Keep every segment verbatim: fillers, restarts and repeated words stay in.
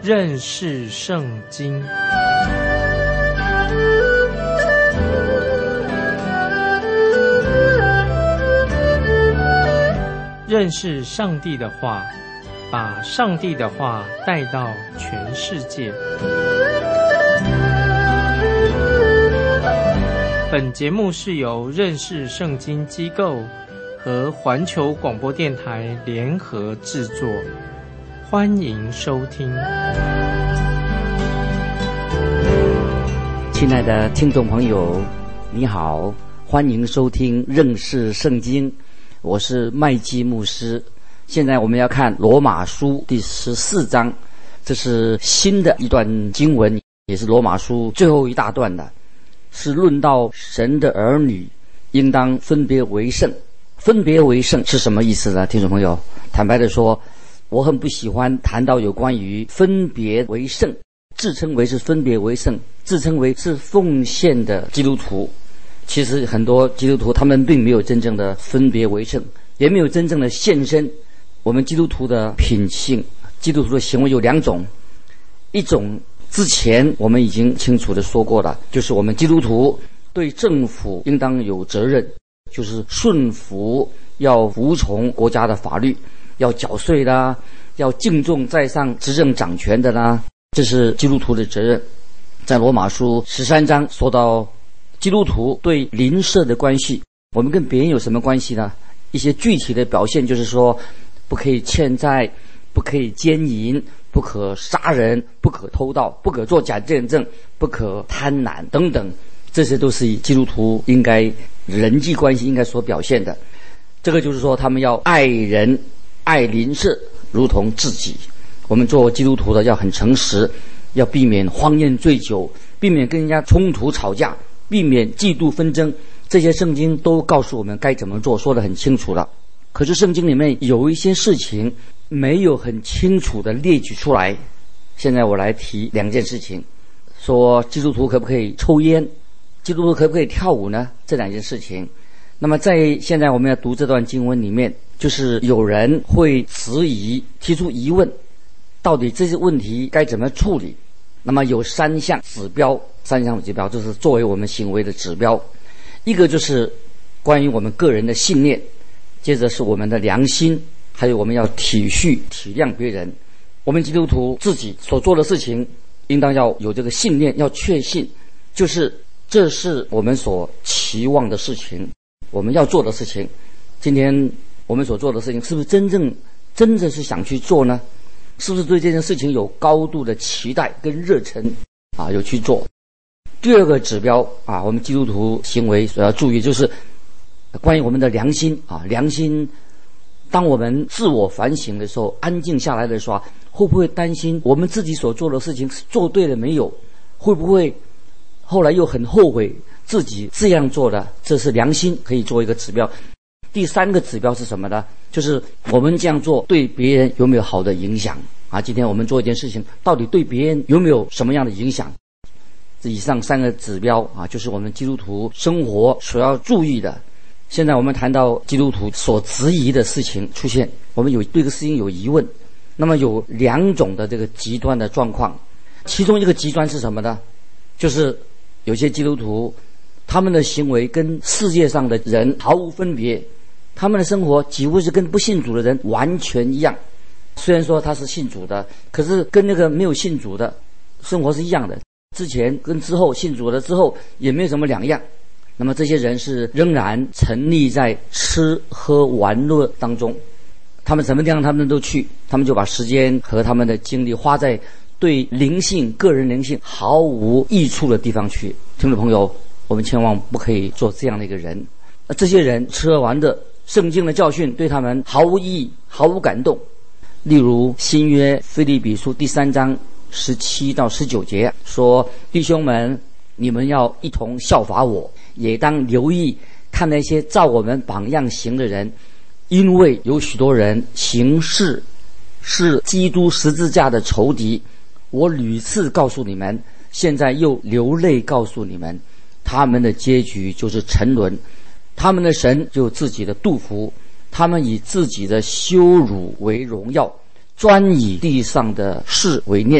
认识圣经。认识上帝的话，把上帝的话带到全世界。本节目是由认识圣经机构和环球广播电台联合制作，欢迎收听。 亲爱的听众朋友，你好，欢迎收听认识圣经，我是麦基牧师。现在我们要看罗马书第十四章，这是新的一段经文，也是罗马书最后一大段的，是论到神的儿女应当分别为圣。分别为圣是什么意思呢？听众朋友，坦白的说，我很不喜欢谈到有关于分别为圣，自称为是分别为圣，自称为是奉献的基督徒。其实很多基督徒他们并没有真正的分别为圣，也没有真正的献身。我们基督徒的品性，基督徒的行为有两种，一种之前我们已经清楚的说过了，就是我们基督徒对政府应当有责任，就是顺服，要服从国家的法律，要缴税啦，要敬重在上执政掌权的啦，这是基督徒的责任。在罗马书十三章说到基督徒对邻舍的关系，我们跟别人有什么关系呢？一些具体的表现就是说，不可以欠债，不可以奸淫，不可杀人，不可偷盗，不可作假见证，不可贪婪等等，这些都是基督徒应该人际关系应该所表现的。这个就是说，他们要爱人爱邻舍如同自己。我们做基督徒的要很诚实，要避免荒宴醉酒，避免跟人家冲突吵架，避免嫉妒纷争，这些圣经都告诉我们该怎么做，说得很清楚了。可是圣经里面有一些事情没有很清楚的列举出来。现在我来提两件事情，说基督徒可不可以抽烟，基督徒可不可以跳舞呢？这两件事情。那么在现在我们要读这段经文里面，就是有人会质疑，提出疑问，到底这些问题该怎么处理。那么有三项指标，三项指标就是作为我们行为的指标。一个就是关于我们个人的信念，接着是我们的良心，还有我们要体恤体谅别人。我们基督徒自己所做的事情应当要有这个信念，要确信，就是这是我们所期望的事情，我们要做的事情。今天我们所做的事情是不是真正真的是想去做呢？是不是对这件事情有高度的期待跟热忱啊，有去做。第二个指标啊，我们基督徒行为所要注意，就是关于我们的良心啊，良心，当我们自我反省的时候，安静下来的时候，会不会担心我们自己所做的事情做对了没有？会不会后来又很后悔自己这样做的？这是良心可以做一个指标。第三个指标是什么呢？就是我们这样做对别人有没有好的影响啊？今天我们做一件事情，到底对别人有没有什么样的影响？这以上三个指标啊，就是我们基督徒生活所要注意的。现在我们谈到基督徒所质疑的事情出现，我们有对这个事情有疑问。那么有两种的这个极端的状况，其中一个极端是什么呢？就是有些基督徒他们的行为跟世界上的人毫无分别，他们的生活几乎是跟不信主的人完全一样。虽然说他是信主的，可是跟那个没有信主的生活是一样的，之前跟之后信主了之后也没有什么两样。那么这些人是仍然沉溺在吃喝玩乐当中，他们什么地方他们都去，他们就把时间和他们的精力花在对灵性个人灵性毫无益处的地方去。听众朋友，我们千万不可以做这样的一个人。这些人吃喝玩乐，圣经的教训对他们毫无意义，毫无感动。例如新约腓立比书第三章十七到十九节说，弟兄们，你们要一同效法我，也当留意看那些照我们榜样行的人，因为有许多人行事是基督十字架的仇敌。我屡次告诉你们，现在又流泪告诉你们，他们的结局就是沉沦，他们的神就自己的肚腹，他们以自己的羞辱为荣耀，专以地上的事为念。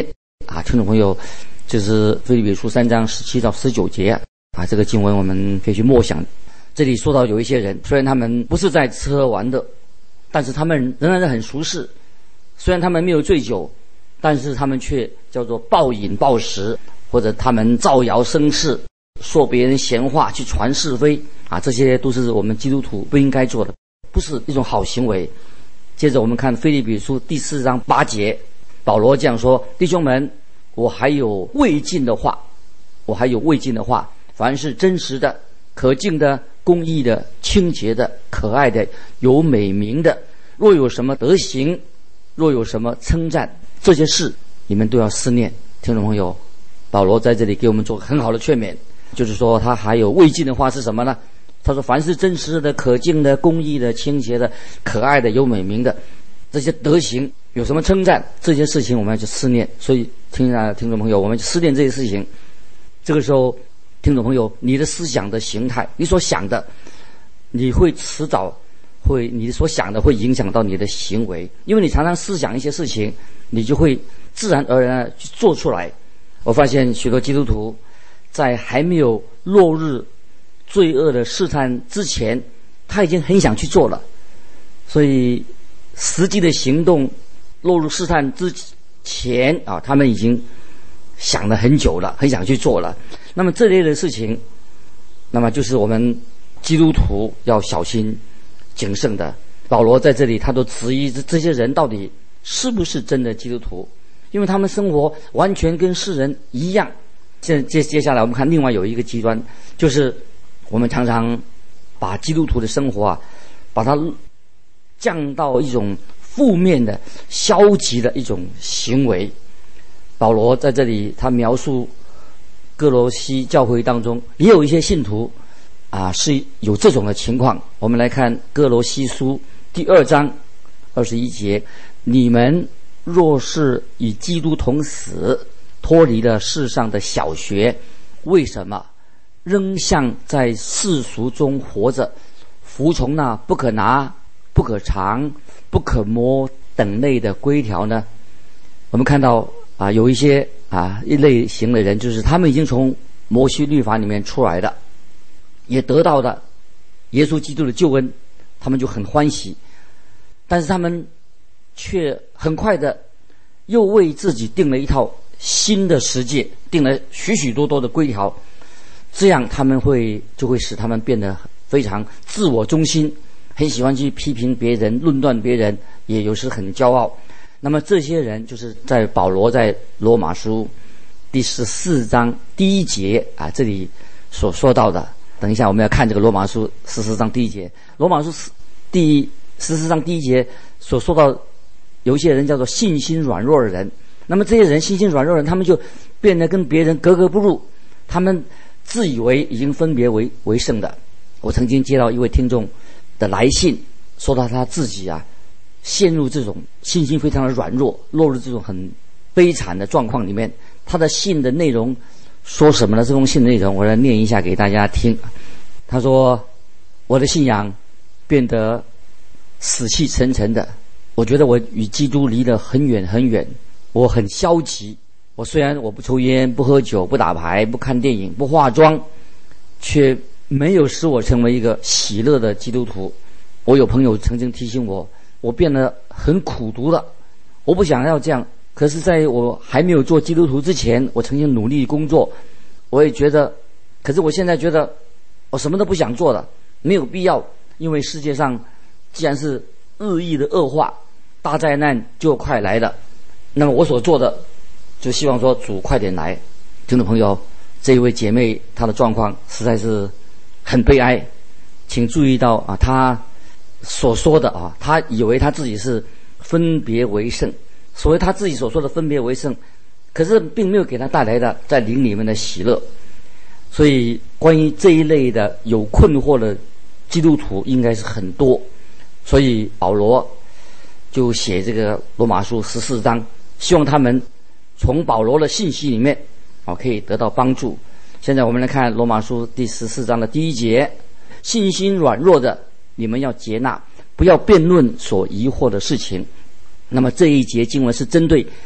啊，听众朋友，就是腓立比书三章十七到十九节啊，这个经文我们可以去默想。这里说到有一些人，虽然他们不是在吃喝玩乐，但是他们仍然是很舒适。虽然他们没有醉酒，但是他们却叫做暴饮暴食，或者他们造谣生事，说别人闲话，去传是非啊，这些都是我们基督徒不应该做的，不是一种好行为。接着我们看腓立比书第四章八节，保罗这样说：弟兄们，我还有未尽的话，我还有未尽的话，凡是真实的、可敬的、公义的、清洁的、可爱的、有美名的，若有什么德行，若有什么称赞，这些事你们都要思念。听众朋友，保罗在这里给我们做很好的劝勉，就是说他还有未尽的话是什么呢？他说凡是真实的、可敬的、公义的、清洁的、可爱的、有美名的，这些德行有什么称赞，这些事情我们要去思念。所以听啊，听众朋友，我们去思念这些事情。这个时候，听众朋友，你的思想的形态，你所想的，你会迟早会，你所想的会影响到你的行为，因为你常常思想一些事情，你就会自然而然去做出来。我发现许多基督徒在还没有落入罪恶的试探之前，他已经很想去做了，所以实际的行动落入试探之前啊，他们已经想了很久了，很想去做了。那么这类的事情，那么就是我们基督徒要小心谨慎的。保罗在这里他都质疑这些人到底是不是真的基督徒，因为他们生活完全跟世人一样。接接接下来我们看另外有一个极端，就是我们常常把基督徒的生活啊，把它降到一种负面的、消极的一种行为。保罗在这里他描述哥罗西教会当中也有一些信徒啊是有这种的情况。我们来看哥罗西书第二章二十一节：你们若是与基督同死，脱离了世上的小学，为什么仍像在世俗中活着，服从那不可拿、不可尝、不可摸等类的规条呢？我们看到啊，有一些啊一类型的人，就是他们已经从摩西律法里面出来的，也得到了耶稣基督的救恩，他们就很欢喜，但是他们却很快的又为自己定了一套新的世界，定了许许多多的规条，这样他们会就会使他们变得非常自我中心，很喜欢去批评别人、论断别人，也有时很骄傲。那么这些人就是在保罗在罗马书第十四章第一节啊这里所说到的。等一下我们要看这个罗马书十四章第一节，罗马书第十四章第一节所说到有一些人叫做信心软弱的人。那么这些人信心软弱的人，他们就变得跟别人格格不入，他们自以为已经分别为为圣的。我曾经接到一位听众的来信，说到他自己啊陷入这种信心非常的软弱，落入这种很悲惨的状况里面。他的信的内容说什么呢？这封信的内容我来念一下给大家听。他说：我的信仰变得死气沉沉的，我觉得我与基督离得很远很远，我很消极。我虽然我不抽烟、不喝酒、不打牌、不看电影、不化妆，却没有使我成为一个喜乐的基督徒。我有朋友曾经提醒我，我变得很苦毒了，我不想要这样。可是在我还没有做基督徒之前，我曾经努力工作，我也觉得，可是我现在觉得我什么都不想做了，没有必要。因为世界上既然是日益的恶化，大灾难就快来了，那么我所做的就希望说主快点来。听众朋友，这一位姐妹她的状况实在是很悲哀，请注意到啊，她所说的啊，她以为她自己是分别为圣，所谓她自己所说的分别为圣，可是并没有给她带来的在灵里面的喜乐。所以关于这一类的有困惑的基督徒应该是很多，所以保罗就写这个罗马书十四章，希望他们从保罗的信息里面啊可以得到帮助。现在我们来看罗马书第十四章的第一节：信心软弱的你们要接纳，不要辩论所疑惑的事情。那么这一节经文是针对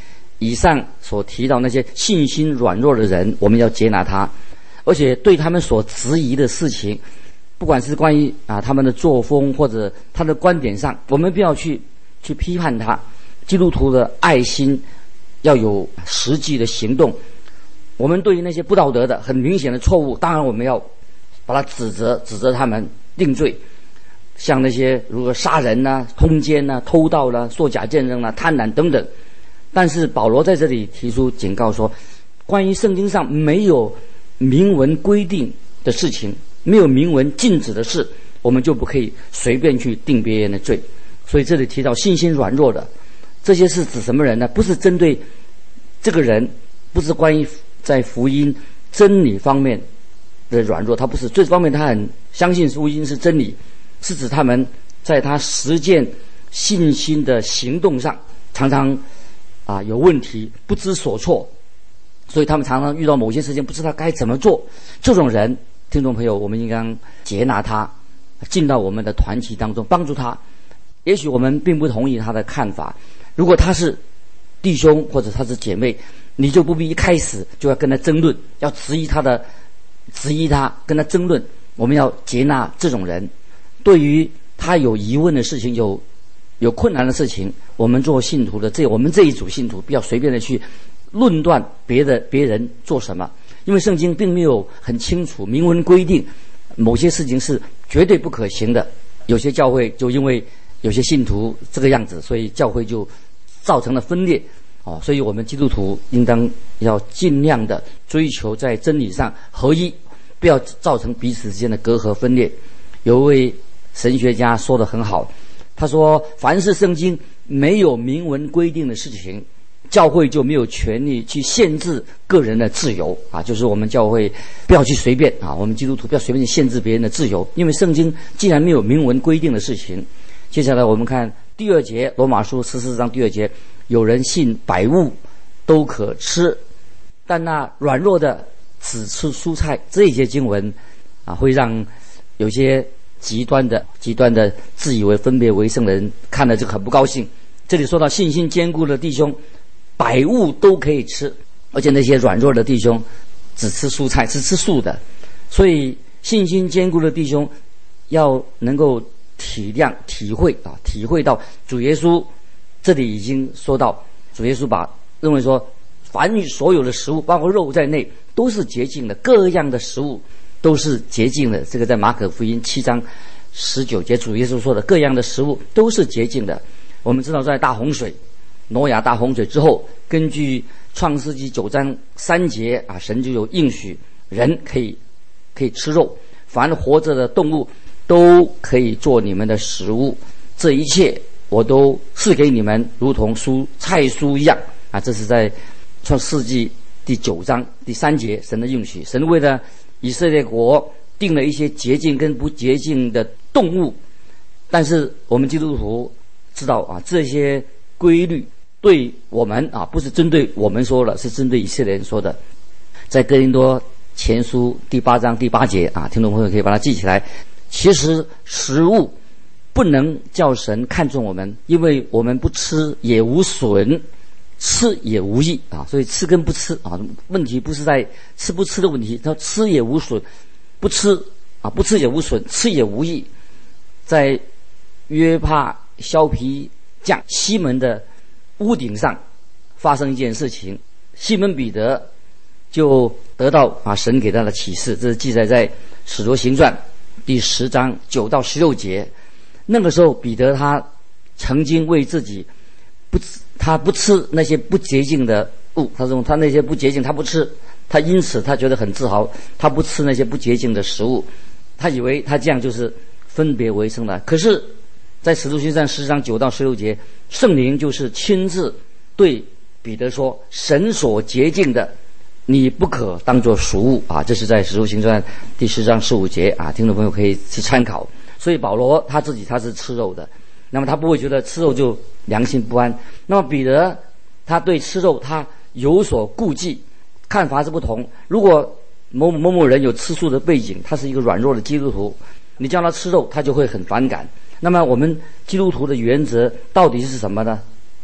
以上所提到那些信心软弱的人，我们要接纳他，而且对他们所质疑的事情，不管是关于啊他们的作风或者他的观点上，我们不要去去批判他。基督徒的爱心要有实际的行动。我们对于那些不道德的、很明显的错误，当然我们要把他指责，指责他们，定罪。像那些如果杀人啊、通奸啊、偷盗啦、啊、作假见证啊、贪婪等等。但是保罗在这里提出警告说，关于圣经上没有明文规定的事情，没有明文禁止的事，我们就不可以随便去定别人的罪。所以这里提到信心软弱的，这些是指什么人呢？不是针对这个人，不是关于在福音真理方面的软弱，他不是这方面他很相信福音是真理，是指他们在他实践信心的行动上常常啊有问题，不知所措，所以他们常常遇到某些事情不知道该怎么做。这种人，听众朋友，我们应该接纳他，进到我们的团体当中，帮助他。也许我们并不同意他的看法，如果他是弟兄或者他是姐妹，你就不必一开始就要跟他争论，要质疑他的，质疑他，跟他争论。我们要接纳这种人。对于他有疑问的事情，有有困难的事情，我们做信徒的，这我们这一组信徒不要随便的去论断别的别人做什么，因为圣经并没有很清楚明文规定某些事情是绝对不可行的。有些教会就因为有些信徒这个样子，所以教会就造成了分裂。哦，所以我们基督徒应当要尽量的追求在真理上合一，不要造成彼此之间的隔阂分裂。有一位神学家说得很好，他说凡是圣经没有明文规定的事情，教会就没有权利去限制个人的自由啊，就是我们教会不要去随便啊，我们基督徒不要随便去限制别人的自由，因为圣经既然没有明文规定的事情。接下来我们看第二节，罗马书十四章第二节，有人信百物都可吃，但那软弱的只吃蔬菜。这一节经文啊，会让有些极端的极端的自以为分别为圣的人看了就很不高兴。这里说到信心坚固的弟兄百物都可以吃，而且那些软弱的弟兄只吃蔬菜，只吃素的。所以信心坚固的弟兄要能够体谅体会啊，体会到主耶稣这里已经说到，主耶稣把认为说凡与所有的食物包括肉在内都是洁净的，各样的食物都是洁净的。这个在马可福音七章十九节主耶稣说的各样的食物都是洁净的。我们知道在大洪水挪亚大洪水之后，根据创世纪九章三节啊，神就有应许人可以可以吃肉，凡活着的动物都可以做你们的食物，这一切我都赐给你们，如同蔬菜蔬一样啊！这是在创世纪第九章第三节神的应许。神为了以色列国定了一些洁净跟不洁净的动物，但是我们基督徒知道啊，这些规律对我们啊不是针对我们说了，是针对以色列人说的。在哥林多前书第八章第八节啊，听众朋友可以把它记起来。其实食物不能叫神看重我们，因为我们不吃也无损，吃也无益啊。所以吃跟不吃啊，问题不是在吃不吃的问题，它吃也无损，不吃啊不吃也无损，吃也无益。在约帕削皮匠西门的屋顶上发生一件事情，西门彼得就得到啊神给他的启示，这是记载在使徒行传第十章九到十六节。那个时候彼得他曾经为自己不他不吃那些不洁净的物，他说他那些不洁净他不吃，他因此他觉得很自豪，他不吃那些不洁净的食物，他以为他这样就是分别为圣了。可是在使徒行传十章九到十六节，圣灵就是亲自对彼得说，神所洁净的你不可当作俗物啊！这是在使徒行传第十章十五节啊，听众朋友可以去参考。所以保罗他自己他是吃肉的，那么他不会觉得吃肉就良心不安。那么彼得他对吃肉他有所顾忌，看法是不同。如果某某某人有吃素的背景，他是一个软弱的基督徒，你叫他吃肉他就会很反感。那么我们基督徒的原则到底是什么呢？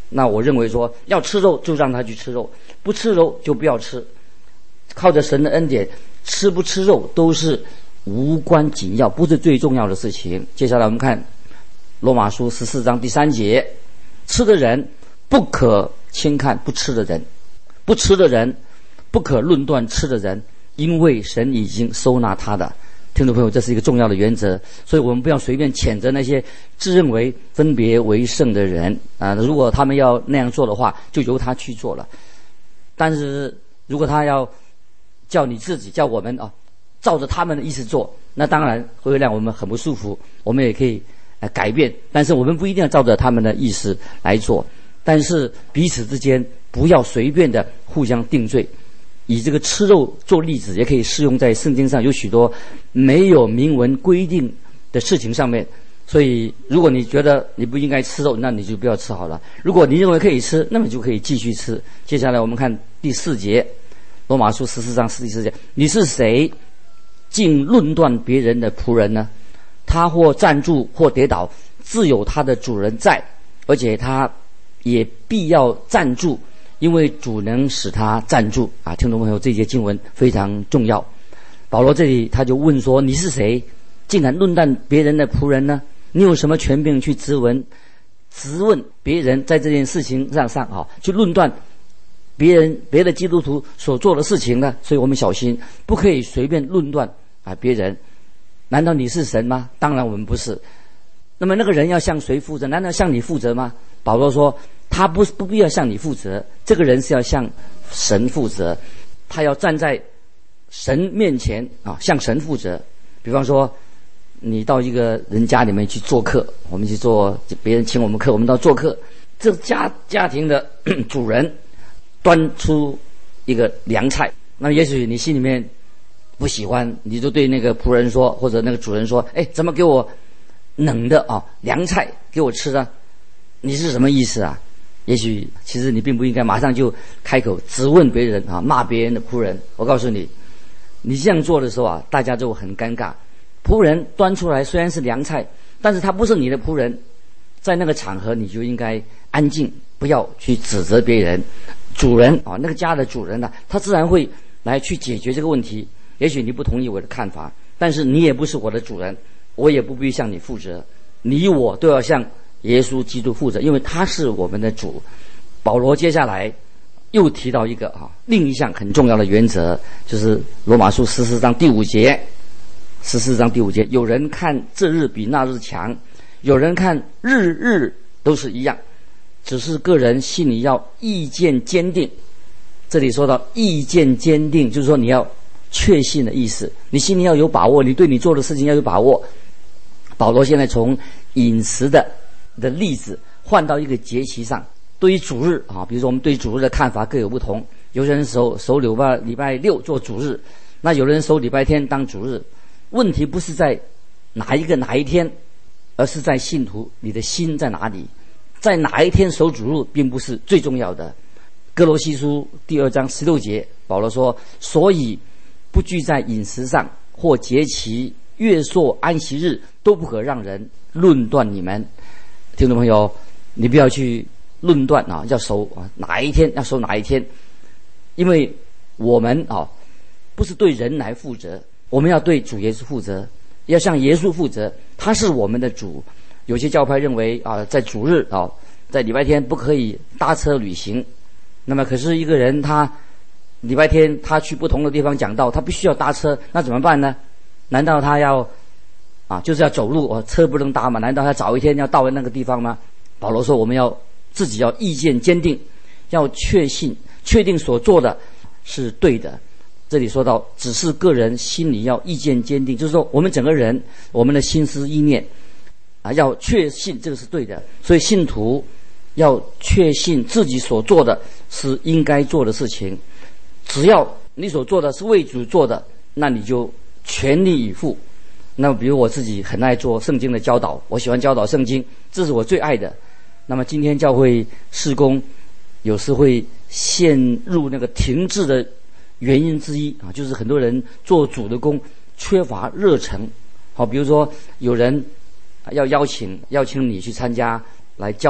那我认为说，要吃肉就让他去吃肉，不吃肉就不要吃。靠着神的恩典，吃不吃肉都是无关紧要，不是最重要的事情。接下来我们看罗马书十四章第三节，吃的人不可轻看不吃的人，不吃的人不可论断吃的人，因为神已经收纳他的。听众朋友，这是一个重要的原则，所以我们不要随便谴责那些自认为分别为圣的人啊！如果他们要那样做的话，就由他去做了。但是如果他要叫你自己叫我们啊，照着他们的意思做，那当然会让我们很不舒服。我们也可以呃改变，但是我们不一定要照着他们的意思来做。但是彼此之间不要随便的互相定罪。以这个吃肉做例子，也可以适用在圣经上有许多没有明文规定的事情上面。所以如果你觉得你不应该吃肉，那你就不要吃好了。如果你认为可以吃，那么就可以继续吃。接下来我们看第四节，罗马书十四章第四节，你是谁竟论断别人的仆人呢？他或站住或跌倒，自有他的主人在，而且他也必要站住，因为主能使他站住啊！听众朋友，这节经文非常重要。保罗这里他就问说：你是谁，竟敢论断别人的仆人呢？你有什么权柄去质问、质问别人在这件事情上上啊，去论断别人别的基督徒所做的事情呢？所以我们小心，不可以随便论断啊别人。难道你是神吗？当然我们不是。那么那个人要向谁负责？难道向你负责吗？保罗说，他不不必要向你负责，这个人是要向神负责，他要站在神面前啊，向神负责。比方说，你到一个人家里面去做客，我们去做别人请我们客，我们到做客，这家家庭的主人端出一个凉菜，那也许你心里面不喜欢，你就对那个仆人说，或者那个主人说：“哎，怎么给我冷的啊凉菜给我吃呢？你是什么意思啊？”也许其实你并不应该马上就开口质问别人啊，骂别人的仆人。我告诉你，你这样做的时候啊，大家就很尴尬。仆人端出来虽然是凉菜，但是他不是你的仆人，在那个场合你就应该安静，不要去指责别人。主人啊，那个家的主人呢、啊，他自然会来去解决这个问题。也许你不同意我的看法，但是你也不是我的主人，我也不必向你负责。你我都要向耶稣基督负责，因为他是我们的主。保罗接下来又提到一个啊，另一项很重要的原则，就是罗马书十四章第五节。十四章第五节，有人看这日比那日强，有人看日日都是一样，只是个人心里要意见坚定。这里说到意见坚定，就是说你要确信的意思，你心里要有把握，你对你做的事情要有把握。保罗现在从饮食的的例子换到一个节期上，对于主日啊，比如说我们对主日的看法各有不同，有些人守守礼拜礼拜六做主日，那有人守礼拜天当主日。问题不是在哪一个哪一天，而是在信徒你的心在哪里，在哪一天守主日并不是最重要的。哥罗西书第二章十六节，保罗说：所以不拘在饮食上或节期、月朔、安息日，都不可让人论断你们。听众朋友，你不要去论断啊，要守啊哪一天要守哪一天，因为我们啊不是对人来负责，我们要对主耶稣负责，要向耶稣负责，他是我们的主。有些教派认为啊，在主日啊，在礼拜天不可以搭车旅行。那么可是一个人他礼拜天他去不同的地方讲道，他必须要搭车，那怎么办呢？难道他要啊就是要走路，哦，车不能搭吗？难道他早一天要到那个地方吗？保罗说，我们要自己要意见坚定，要确信确定所做的是对的。这里说到只是个人心里要意见坚定，就是说我们整个人我们的心思意念啊要确信这个是对的。所以信徒要确信自己所做的是应该做的事情，只要你所做的是为主做的，那你就全力以赴。那么比如我自己很爱做圣经的教导，我喜欢教导圣经，这是我最爱的。那么今天教会事工有时会陷入那个停滞的原因之一啊，就是很多人做主的工缺乏热忱。好，比如说有人要邀请邀请你去参加来教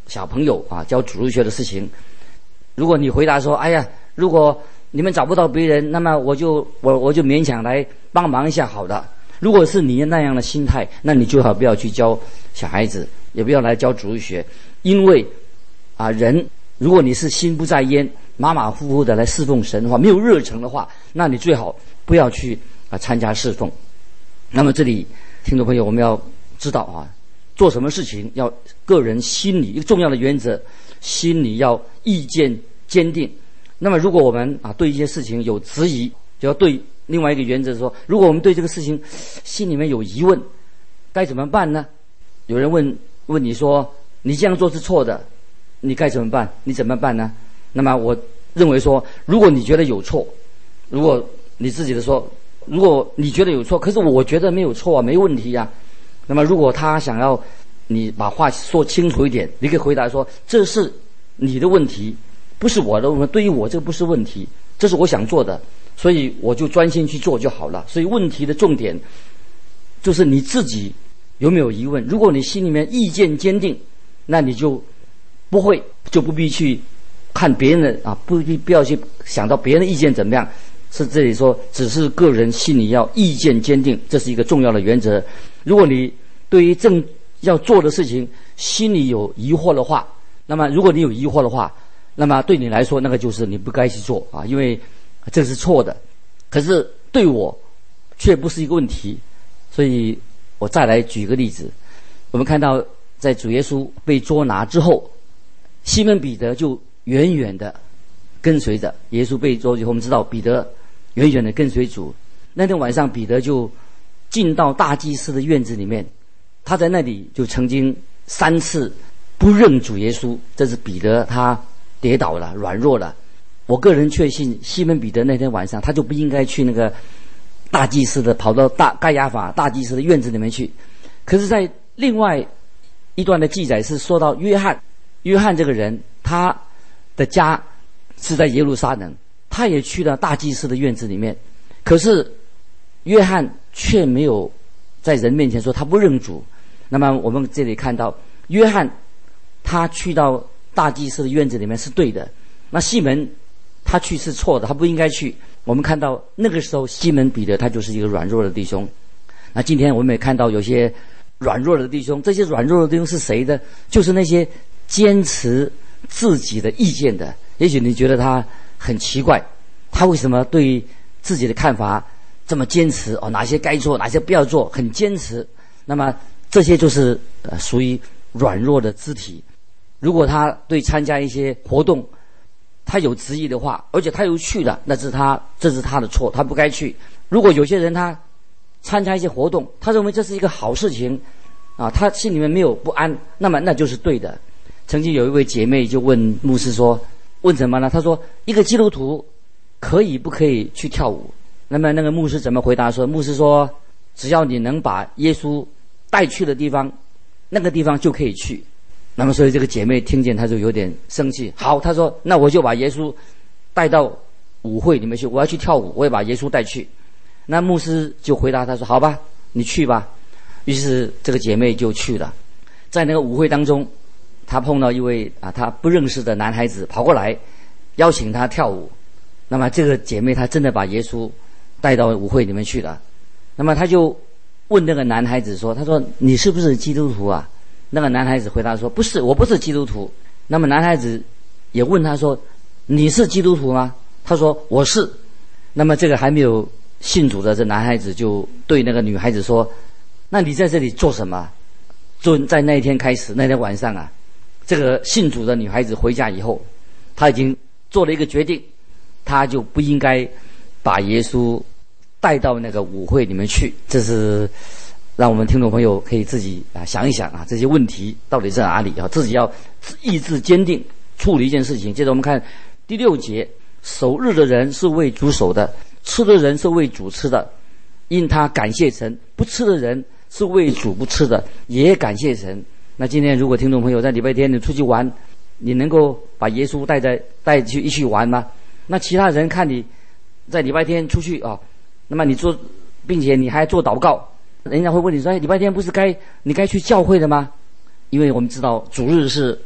小朋友啊教主日学的事情。如果你回答说，哎呀，如果你们找不到别人，那么我就我我就勉强来帮忙一下好的。如果是你那样的心态，那你最好不要去教小孩子，也不要来教主日学。因为啊，人如果你是心不在焉，马马虎虎的来侍奉神的话，没有热诚的话，那你最好不要去啊参加侍奉。那么这里听众朋友，我们要知道啊，做什么事情要个人心里一个重要的原则，心里要意见坚定。那么如果我们啊对一些事情有质疑，就要对另外一个原则说，如果我们对这个事情心里面有疑问，该怎么办呢？有人问问你说，你这样做是错的，你该怎么办？你怎么办呢？那么我认为说，如果你觉得有错，如果你自己的说，如果你觉得有错，可是我觉得没有错啊，没问题啊。那么如果他想要你把话说清楚一点，你可以回答说，这是你的问题，不是我的问题，对于我这个不是问题，这是我想做的，所以我就专心去做就好了。所以问题的重点就是你自己有没有疑问。如果你心里面意见坚定，那你就不会就不必去看别人的啊，不必不要去想到别人的意见怎么样。是这里说，只是个人心里要意见坚定，这是一个重要的原则。如果你对于正要做的事情心里有疑惑的话，那么如果你有疑惑的话，那么对你来说那个就是你不该去做啊，因为这是错的。可是对我却不是一个问题。所以我再来举个例子，我们看到在主耶稣被捉拿之后，西门彼得就远远的跟随着耶稣被捉以后，我们知道彼得远远的跟随主。那天晚上彼得就进到大祭司的院子里面，他在那里就曾经三次不认主耶稣，这是彼得他跌倒了，软弱了。我个人确信西门彼得那天晚上他就不应该去那个大祭司的跑到大盖亚法大祭司的院子里面去。可是在另外一段的记载是说到约翰，约翰这个人他的家是在耶路撒冷，他也去了大祭司的院子里面，可是约翰却没有在人面前说他不认主。那么我们这里看到约翰他去到大祭司的院子里面是对的，那西门他去是错的，他不应该去。我们看到那个时候西门彼得他就是一个软弱的弟兄。那今天我们也看到有些软弱的弟兄，这些软弱的弟兄是谁的？就是那些坚持自己的意见的。也许你觉得他很奇怪，他为什么对自己的看法这么坚持？哦，哪些该做，哪些不要做，很坚持。那么这些就是呃属于软弱的肢体。如果他对参加一些活动他有质疑的话，而且他又去了，那是他这是他的错，他不该去。如果有些人他参加一些活动，他认为这是一个好事情啊，他心里面没有不安，那么那就是对的。曾经有一位姐妹就问牧师说，问什么呢？他说一个基督徒可以不可以去跳舞？那么那个牧师怎么回答说？牧师说，只要你能把耶稣带去的地方，那个地方就可以去。那么所以这个姐妹听见，她就有点生气。好，她说那我就把耶稣带到舞会里面去，我要去跳舞，我也把耶稣带去。那牧师就回答她说，好吧，你去吧。于是这个姐妹就去了。在那个舞会当中，她碰到一位啊她不认识的男孩子跑过来邀请她跳舞。那么这个姐妹她真的把耶稣带到舞会里面去了。那么她就问那个男孩子说，她说你是不是基督徒啊？那个男孩子回答说，不是，我不是基督徒。那么男孩子也问他说，你是基督徒吗？他说我是。那么这个还没有信主的这男孩子就对那个女孩子说，那你在这里做什么？就在那一天开始，那天晚上啊，这个信主的女孩子回家以后，她已经做了一个决定，她就不应该把耶稣带到那个舞会里面去。这是让我们听众朋友可以自己啊想一想啊，这些问题到底在哪里啊？自己要意志坚定处理一件事情。接着我们看第六节，守日的人是为主守的，吃的人是为主吃的，因他感谢神；不吃的人是为主不吃的，也感谢神。那今天如果听众朋友在礼拜天你出去玩，你能够把耶稣带在带去一起玩吗？那其他人看你在礼拜天出去啊，那么你做，并且你还做祷告。人家会问你说，哎，礼拜天不是该你该去教会的吗？因为我们知道主日是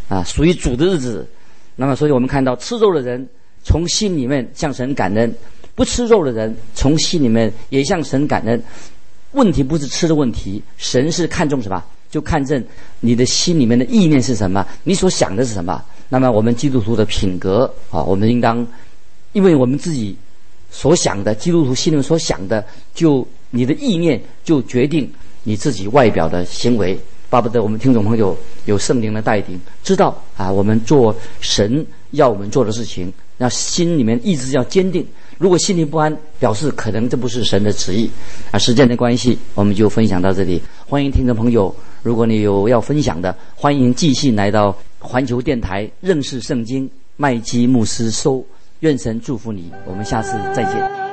啊，属于主的日子。那么，所以我们看到吃肉的人从心里面向神感恩，不吃肉的人从心里面也向神感恩。问题不是吃的问题，神是看重什么？就看重你的心里面的意念是什么，你所想的是什么。那么我们基督徒的品格啊，我们应当，因为我们自己所想的，基督徒心里面所想的，就你的意念就决定你自己外表的行为。巴不得我们听众朋友有圣灵的带领，知道啊，我们做神要我们做的事情，那心里面意志要坚定。如果心里不安，表示可能这不是神的旨意啊。时间的关系，我们就分享到这里。欢迎听众朋友，如果你有要分享的，欢迎寄信来到环球电台认识圣经麦基牧师收。愿神祝福你，我们下次再见。